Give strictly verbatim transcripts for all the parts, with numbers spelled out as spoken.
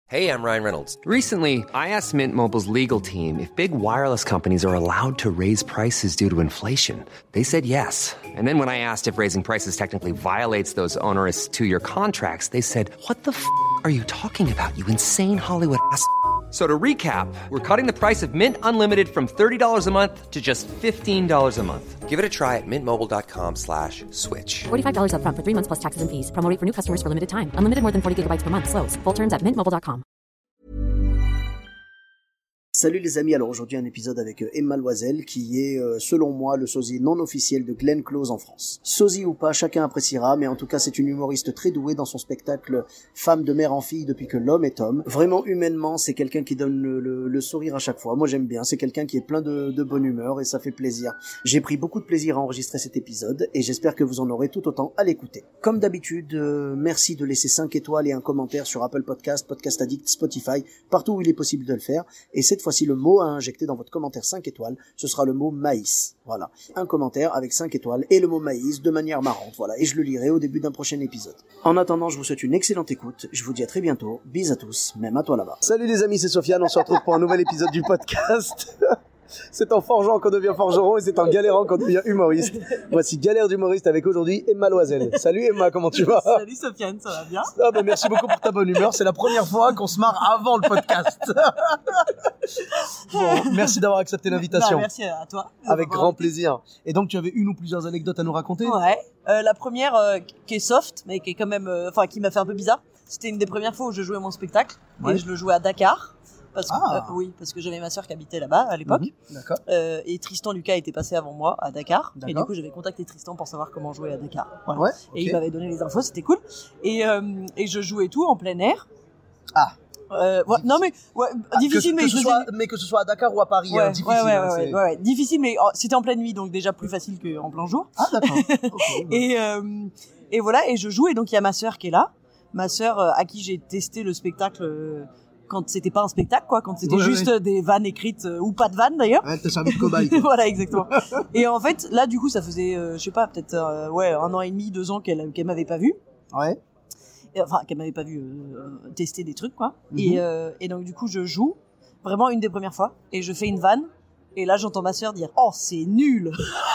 Hey, I'm Ryan Reynolds. Recently, I asked Mint Mobile's legal team if big wireless companies are allowed to raise prices due to inflation. They said yes. And then when I asked if raising prices technically violates those onerous two-year contracts, they said, what the f*** are you talking about, you insane Hollywood ass f- So to recap, we're cutting the price of Mint Unlimited from thirty dollars a month to just fifteen dollars a month. Give it a try at mintmobile.com slash switch. forty-five dollars up front for three months plus taxes and fees. Promo rate for new customers for limited time. Unlimited more than forty gigabytes per month. Slows full terms at mint mobile dot com. Salut les amis, alors aujourd'hui un épisode avec Emma Loisel qui est euh, selon moi le sosie non officiel de Glenn Close en France. Sosie ou pas, chacun appréciera, mais en tout cas c'est une humoriste très douée dans son spectacle Femme de mère en fille depuis que l'homme est homme. Vraiment humainement c'est quelqu'un qui donne le, le, le sourire à chaque fois, moi j'aime bien, c'est quelqu'un qui est plein de, de bonne humeur et ça fait plaisir. J'ai pris beaucoup de plaisir à enregistrer cet épisode et j'espère que vous en aurez tout autant à l'écouter. Comme d'habitude, euh, merci de laisser cinq étoiles et un commentaire sur Apple Podcast, Podcast Addict, Spotify, partout où il est possible de le faire, et cette fois-ci le mot à injecter dans votre commentaire cinq étoiles, ce sera le mot maïs. Voilà. Un commentaire avec cinq étoiles et le mot maïs de manière marrante. Voilà. Et je le lirai au début d'un prochain épisode. En attendant, je vous souhaite une excellente écoute. Je vous dis à très bientôt. Bis à tous, même à toi là-bas. Salut les amis, c'est Sofiane. On se retrouve pour un nouvel épisode du podcast. C'est en forgeant qu'on devient forgeron et c'est en galérant qu'on devient humoriste. Voici Galère d'humoriste avec aujourd'hui Emma Loisel. Salut Emma, comment tu vas? Salut Sofiane, ça va bien? Ah ben merci beaucoup pour ta bonne humeur. C'est la première fois qu'on se marre avant le podcast. Bon, merci d'avoir accepté l'invitation. Bah, merci à toi. Avec grand plaisir. Et donc tu avais une ou plusieurs anecdotes à nous raconter? Ouais. Euh, la première euh, qui est soft, mais qui est quand même, enfin euh, qui m'a fait un peu bizarre. C'était une des premières fois où je jouais mon spectacle ouais. Et je le jouais à Dakar. Parce que, ah. euh, oui, parce que j'avais ma sœur qui habitait là-bas à l'époque. Mmh, d'accord. Euh, et Tristan Lucas était passé avant moi à Dakar. D'accord. Et du coup, j'avais contacté Tristan pour savoir comment jouer à Dakar. Voilà. Ouais, et okay. il m'avait donné les infos, c'était cool. Et, euh, et je jouais tout en plein air. Ah. Euh, ouais, non mais ouais, ah, difficile, que, mais que je ce soit, mais que ce soit à Dakar ou à Paris, ouais, hein, difficile. Ouais, ouais, hein, ouais, ouais, ouais, difficile, mais oh, c'était en pleine nuit, donc déjà plus facile qu'en plein jour. Ah d'accord. Okay, et euh, et voilà, et je joue, et donc il y a ma sœur qui est là, ma sœur euh, à qui j'ai testé le spectacle. Euh, quand c'était pas un spectacle, quoi, quand c'était ouais, juste ouais. des vannes écrites euh, ou pas de vannes d'ailleurs. Ouais, t'as servi de cobaye. Voilà, exactement. Et en fait, là, du coup, ça faisait, euh, je sais pas, peut-être euh, ouais, un an et demi, deux ans qu'elle qu'elle m'avait pas vu. Ouais. Et, enfin, qu'elle m'avait pas vu euh, tester des trucs, quoi. Mm-hmm. Et euh, et donc du coup, je joue vraiment une des premières fois et je fais une vanne et là, j'entends ma sœur dire "Oh, c'est nul."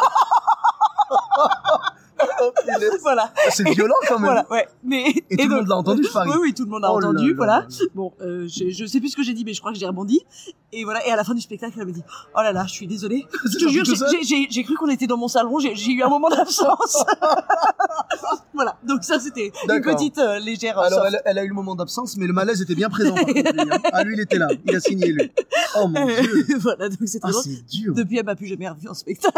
Voilà. C'est violent quand même. Voilà, ouais. Mais et, et tout le monde l'a entendu, je parie. Oui, oui, tout le monde l'a oh entendu. Là, voilà. Là, là. Bon, euh, je, je sais plus ce que j'ai dit, mais je crois que j'ai rebondi. Et voilà. Et à la fin du spectacle, elle me dit "Oh là là, je suis désolée. Je te jure, j'ai, j'ai, j'ai cru qu'on était dans mon salon. J'ai, j'ai eu un moment d'absence." Voilà. Donc ça, c'était D'accord. une petite euh, légère. Alors, elle, elle a eu le moment d'absence, mais le malaise était bien présent. Par contre, lui, hein. Ah, lui, il était là. Il a signé lui. Oh mon euh, Dieu. Voilà. Donc c'est très ah, drôle. C'est dur. Depuis, elle m'a plus jamais revu en spectacle.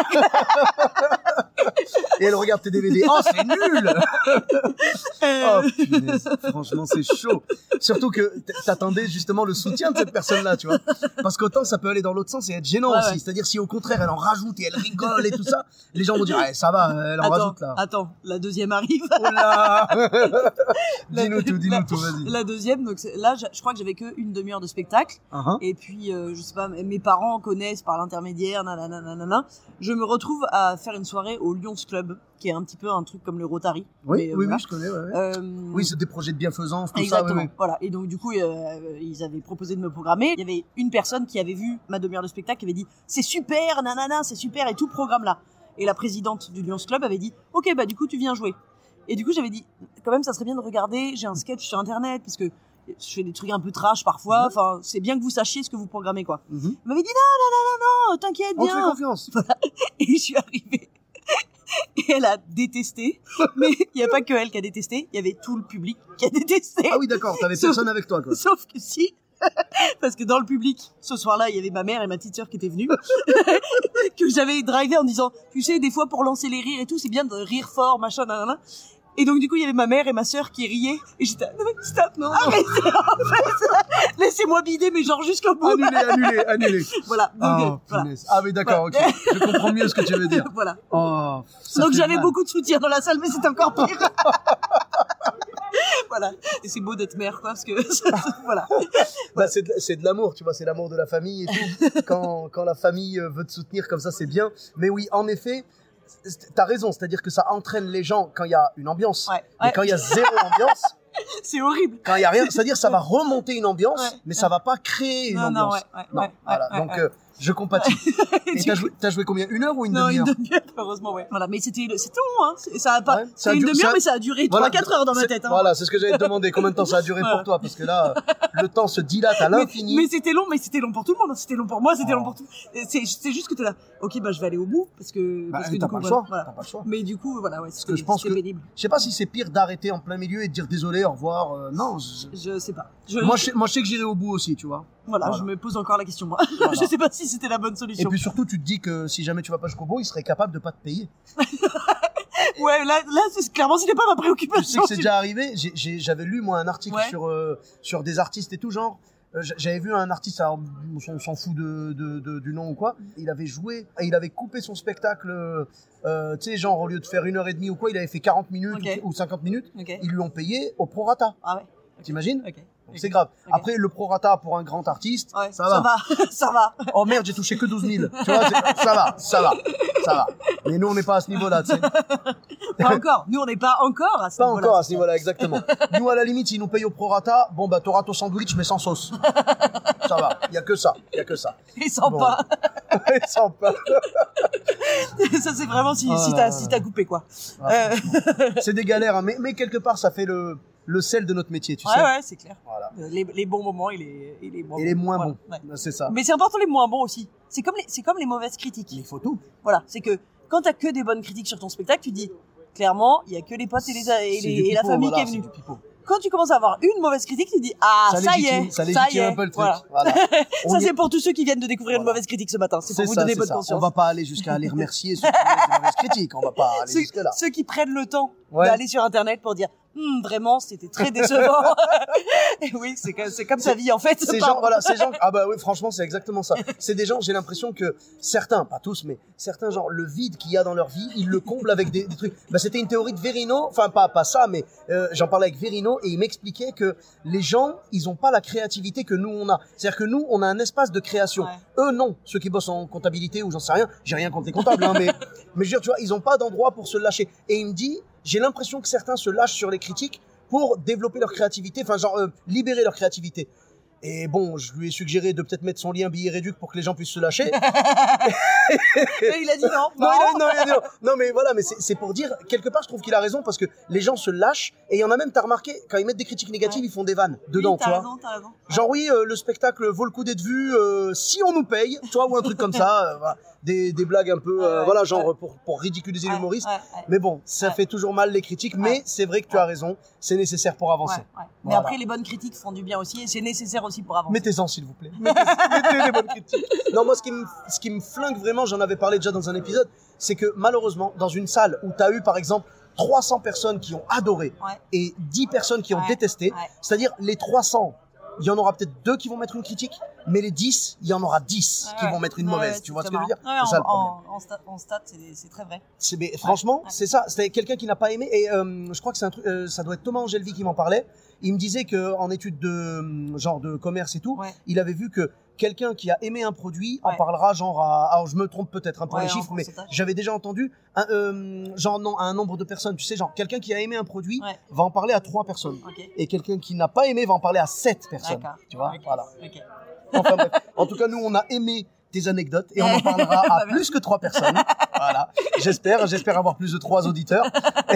Et elle regarde tes D V D. Oh, c'est nul. Oh, punaise. Franchement, c'est chaud. Surtout que t'attendais justement le soutien de cette personne-là, tu vois. Parce qu'autant ça peut aller dans l'autre sens et être gênant ouais, aussi. Ouais. C'est-à-dire si au contraire elle en rajoute et elle rigole et tout ça, les gens vont dire eh, ça va, elle en attends, rajoute là. Attends, la deuxième arrive. Oh là. Dis-nous tout, dis-nous la, tout, vas-y. La deuxième, donc là, je crois que j'avais que une demi-heure de spectacle. Uh-huh. Et puis, euh, je sais pas, mes parents connaissent par l'intermédiaire, nanana, nanana. Je me retrouve à faire une soirée au Lions Club, qui est un petit peu un truc comme le Rotary. Oui, mais, oui, voilà. oui, je connais. Ouais, ouais. Euh, oui, c'est des projets de bienfaisance, tout exactement, ça. Oui, oui. Voilà. Et donc du coup, euh, ils avaient proposé de me programmer. Il y avait une personne qui avait vu ma demi-heure de spectacle, qui avait dit c'est super, nanana, c'est super, et tout le programme là. Et la présidente du Lions Club avait dit ok, bah du coup tu viens jouer. Et du coup j'avais dit quand même ça serait bien de regarder. J'ai un sketch sur internet parce que je fais des trucs un peu trash parfois. Enfin, c'est bien que vous sachiez ce que vous programmez quoi. Mm-hmm. Il m'avait dit non, non, non, non, non, t'inquiète bien. On te fait confiance. Voilà. Et je suis arrivée. Et elle a détesté, mais il n'y a pas que elle qui a détesté, il y avait tout le public qui a détesté. Ah oui, d'accord, t'avais sauf, personne avec toi, quoi. Sauf que si, parce que dans le public, ce soir-là, il y avait ma mère et ma petite sœur qui étaient venues, que j'avais drivé en disant, tu sais, des fois pour lancer les rires et tout, c'est bien de rire fort, machin, nanana. Et donc du coup il y avait ma mère et ma sœur qui riaient et j'étais non mais stop non arrêtez en fait laissez-moi bider mais genre jusqu'au bout. Annulez annulez annulez. Voilà donc oh, euh, voilà. Ah oui d'accord voilà. Ok je comprends mieux ce que tu veux dire. Voilà. Oh, donc j'avais mal. Beaucoup de soutien dans la salle mais c'était encore pire. Voilà et c'est beau d'être mère quoi parce que voilà. Bah c'est de, c'est de l'amour tu vois c'est l'amour de la famille et tout quand quand la famille veut te soutenir comme ça c'est bien mais oui en effet. T'as raison, c'est-à-dire que ça entraîne les gens quand il y a une ambiance. Ouais, mais ouais. quand il y a zéro ambiance, C'est horrible. Quand il y a rien, c'est-à-dire ça va remonter une ambiance, Ouais. mais ça va pas créer une Non, non, ambiance. ouais, ouais, non, ouais, voilà. ouais, Donc ouais. euh, je compatis. Et Du t'as coup- joué, t'as joué combien? Une heure ou une Non, demi-heure? une demi-heure, heureusement, ouais. Voilà, mais c'était, c'était long, hein. C'est- Ça a pas, Ouais, ça a c'est une duré- demi-heure, ça- mais ça a duré Voilà, trois quatre heures dans ma c'est- tête, hein. Voilà, c'est ce que j'allais te demander. Combien de temps ça a duré Voilà. pour toi? Parce que là, euh, le temps se dilate à Mais, l'infini. mais c'était long, mais c'était long pour tout le monde. hein. C'était long pour moi, c'était Oh. long pour tout. Et C'est, c'est juste que t'es là. Ok, bah je vais aller au bout parce que, Bah, parce que t'as du coup, pas le voilà, choix, voilà. t'as pas le choix. Mais du coup, voilà, ouais, Parce c'était, que je pense c'était que, pénible. je sais pas si c'est pire d'arrêter en plein milieu et de dire désolé, au revoir. euh, non, je- Je sais pas. Je, moi, je sais, moi, je sais que j'irai au bout aussi, tu vois. voilà, voilà. je me pose encore la question, moi. Voilà. Je sais pas si c'était la bonne Et solution. puis surtout, tu te dis que si jamais tu vas pas jusqu'au bout, il serait capable de pas te payer. Ouais, là, là, c'est clairement, c'était pas ma Tu préoccupation. sais que c'est déjà arrivé. J'ai- j'ai- J'avais lu moi un article Ouais. sur euh, sur des artistes et tout genre. Euh, j- J'avais vu un artiste, alors, on s'en fout de, de, de- du nom ou quoi. Il avait joué, et il avait coupé son spectacle. Euh, tu sais, genre au lieu de faire une heure et demie ou quoi, il avait fait quarante minutes Ok. ou, ou cinquante minutes. Ok. Ils lui ont payé au prorata. Ah ouais. T'imagines? Ok. Donc Ok. c'est grave. Ok. Après, le prorata pour un grand artiste, Ouais, ça va. Ça va. ça va. Oh merde, j'ai touché que douze mille. Tu vois, c'est- ça va, ça va, ça va. Mais nous, on n'est pas à ce niveau-là, tu sais. Pas encore. Nous, on n'est pas encore à ce Pas niveau-là. encore à ce niveau-là, exactement. Nous, à la limite, s'ils nous payent au prorata, bon, bah, t'auras ton sandwich, mais sans sauce. Ça va. Il y a que ça. Il y a que ça. Ils sont Bon. pas. Sans pain. Ça, c'est vraiment si, Ah si là t'as, là. si t'as coupé, quoi. Ouais. Euh, C'est des galères, hein, mais, mais quelque part, ça fait le, le sel de notre métier, tu ouais, sais. ouais, c'est clair. Voilà. Euh, Les, les bons moments et les, et les moins Et les bons. moins Voilà, bons. ouais. C'est ça. Mais c'est important les moins bons aussi. C'est comme les, c'est comme les mauvaises critiques. Il faut tout. Voilà. C'est que quand t'as que des bonnes critiques sur ton spectacle, tu dis, clairement, il y a que les potes et les, et, C'est les- du et la pipeau, famille voilà, qui est c'est venue. du pipeau. Quand tu commences à avoir une mauvaise critique, tu dis, ah, ça, y légitime, est, ça ça y légitime est. un peu le truc. Voilà. Voilà. On Ça, y- c'est pour tous ceux qui viennent de découvrir une Voilà. mauvaise critique ce matin. C'est pour C'est vous ça, donner c'est bonne ça. conscience. On va pas aller jusqu'à aller remercier ceux qui font des mauvaises critiques. On va pas aller Ceux, jusque là. ceux qui prennent le temps Ouais. d'aller sur Internet pour dire, Hum, vraiment, c'était très décevant. Et oui, c'est comme, c'est comme sa vie, en fait. Ces Pardon. gens, voilà, ces gens, ah bah oui, franchement, c'est exactement ça. C'est des gens, j'ai l'impression que certains, pas tous, mais certains, genre, le vide qu'il y a dans leur vie, ils le comblent avec des, des trucs. Bah, c'était une théorie de Verino, enfin, pas, pas ça, mais, euh, j'en parlais avec Verino et il m'expliquait que les gens, ils ont pas la créativité que nous, on a. C'est-à-dire que nous, on a un espace de création. Ouais. Eux, non. Ceux qui bossent en comptabilité ou j'en sais rien, j'ai rien contre les comptables, hein, mais, mais je veux dire, tu vois, ils ont pas d'endroit pour se lâcher. Et il me dit, j'ai l'impression que certains se lâchent sur les critiques pour développer leur créativité, enfin genre euh, libérer leur créativité. Et bon, je lui ai suggéré de peut-être mettre son lien billet réduc pour que les gens puissent se lâcher. Et il a dit non. non, il a- non, il a dit non. Non, mais voilà, mais c'est c'est pour dire, quelque part, je trouve qu'il a raison parce que les gens se lâchent et il y en a même, t'as remarqué, quand ils mettent des critiques négatives, Ouais. ils font des vannes dedans, Oui, tu t'as vois. raison, t'as raison. Genre oui, euh, le spectacle vaut le coup d'être vu euh, si on nous paye, tu vois, ou un truc comme ça. euh, voilà. des, des blagues un peu, euh, Ouais, ouais, voilà, genre ouais. pour, pour ridiculiser Ouais, l'humoriste. ouais, ouais. Mais bon, ça Ouais. fait toujours mal les critiques, Ouais. mais c'est vrai que tu as raison, c'est nécessaire pour avancer. Ouais, ouais. Mais Voilà. après, les bonnes critiques font du bien aussi et c'est nécessaire aussi pour avancer. Mettez-en, s'il vous plaît. Mettez, mettez des bonnes critiques. Non, moi, ce qui me, ce qui me flingue vraiment, j'en avais parlé déjà dans un épisode, c'est que malheureusement, dans une salle où tu as eu, par exemple, trois cents personnes qui ont adoré Ouais. et dix personnes qui ont Ouais, détesté, ouais. c'est-à-dire les trois cents, il y en aura peut-être deux qui vont mettre une critique, mais les dix, il y en aura dix qui Ouais, vont mettre une ouais, mauvaise. ouais, Tu vois c'est ce que je veux dire? marrant. Ouais, C'est ça en, le problème. En, en, stat, en stat, c'est, c'est très vrai. C'est, mais franchement, ouais. c'est ça. C'était quelqu'un qui n'a pas aimé. Et euh, je crois que c'est un truc. Euh, ça doit être Thomas Angelvi qui m'en parlait. Il me disait que en études de euh, genre de commerce et tout, Ouais. il avait vu que quelqu'un qui a aimé un produit en Ouais. parlera genre à. Alors je me trompe peut-être hein, pour Ouais, les en chiffres, mais pourcentage. j'avais déjà entendu un, euh, genre non à un nombre de personnes. Tu sais, genre quelqu'un qui a aimé un produit Ouais. va en parler à trois personnes. Ok. Et quelqu'un qui n'a pas aimé va en parler à sept personnes. D'accord. Tu vois, Ok. voilà. Ok. Enfin bref. En tout cas, nous, on a aimé tes anecdotes et on en parlera à plus que trois personnes. Voilà. J'espère, j'espère avoir plus de trois auditeurs.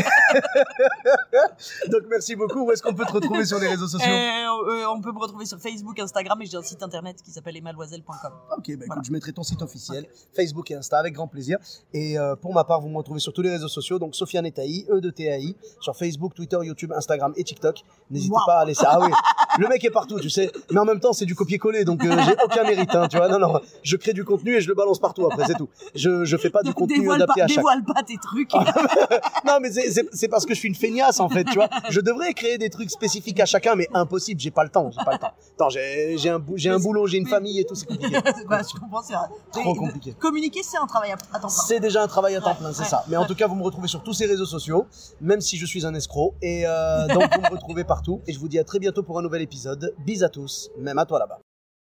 Donc, merci beaucoup. Où est-ce qu'on peut te retrouver sur les réseaux sociaux? Euh, euh, on peut me retrouver sur Facebook, Instagram et j'ai un site internet qui s'appelle emmademoiselle point com. Ok, bah écoute, Voilà. je mettrai ton site officiel, Facebook et Insta, avec grand plaisir. Et euh, pour ma part, vous me retrouvez sur tous les réseaux sociaux, donc Sofiane et Taï, E de T A I, sur Facebook, Twitter, YouTube, Instagram et TikTok. N'hésitez Wow. pas à laisser. Ah oui, le mec est partout, tu sais. Mais en même temps, c'est du copier-coller, donc euh, j'ai aucun mérite, hein, tu vois. Non, non, je crée du contenu et je le balance partout après, c'est tout. Je, je fais pas du contenu Dévoile adapté pas, à chaque. dévoile pas tes trucs. Non, mais c'est- c'est c'est parce que je suis une feignasse en fait, tu vois. Je devrais créer des trucs spécifiques à chacun, mais impossible, j'ai pas le temps, j'ai pas le temps. Attends, j'ai j'ai un, bou- j'ai un boulot, j'ai une famille et tout, c'est compliqué. Bah, je comprends, c'est vrai. Trop Et- compliqué. Communiquer, c'est un travail à, à temps plein. C'est déjà un travail à temps Ouais, plein, c'est ouais, ça. Mais en ouais. tout cas, vous me retrouvez sur tous ces réseaux sociaux, même si je suis un escroc. Et euh, donc, vous me retrouvez partout. Et je vous dis à très bientôt pour un nouvel épisode. Bis à tous, même à toi là-bas.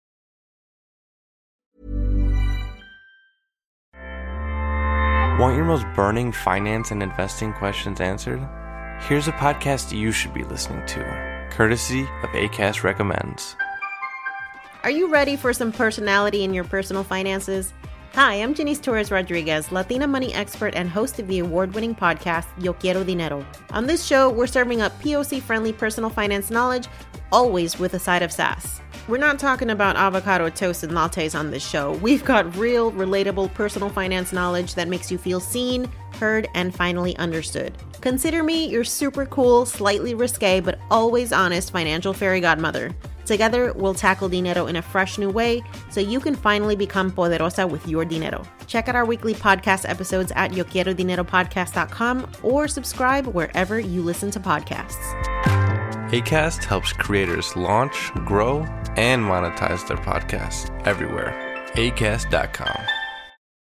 Want your most burning finance and investing questions answered? Here's a podcast you should be listening to. courtesy of Acast Recommends. Are you ready for some personality in your personal finances? Hi, I'm Janice Torres Rodriguez, Latina money expert and host of the award-winning podcast, Yo Quiero Dinero. On this show, we're serving up P O C-friendly personal finance knowledge, always with a side of sass. We're not talking about avocado toast and lattes on this show. We've got real, relatable personal finance knowledge that makes you feel seen, heard, and finally understood. Consider me your super cool, slightly risque, but always honest financial fairy godmother. Together, we'll tackle dinero in a fresh new way so you can finally become poderosa with your dinero. Check out our weekly podcast episodes at yo quiero dinero podcast dot com or subscribe wherever you listen to podcasts. Acast helps creators launch, grow, and monetize their podcasts everywhere. acast dot com.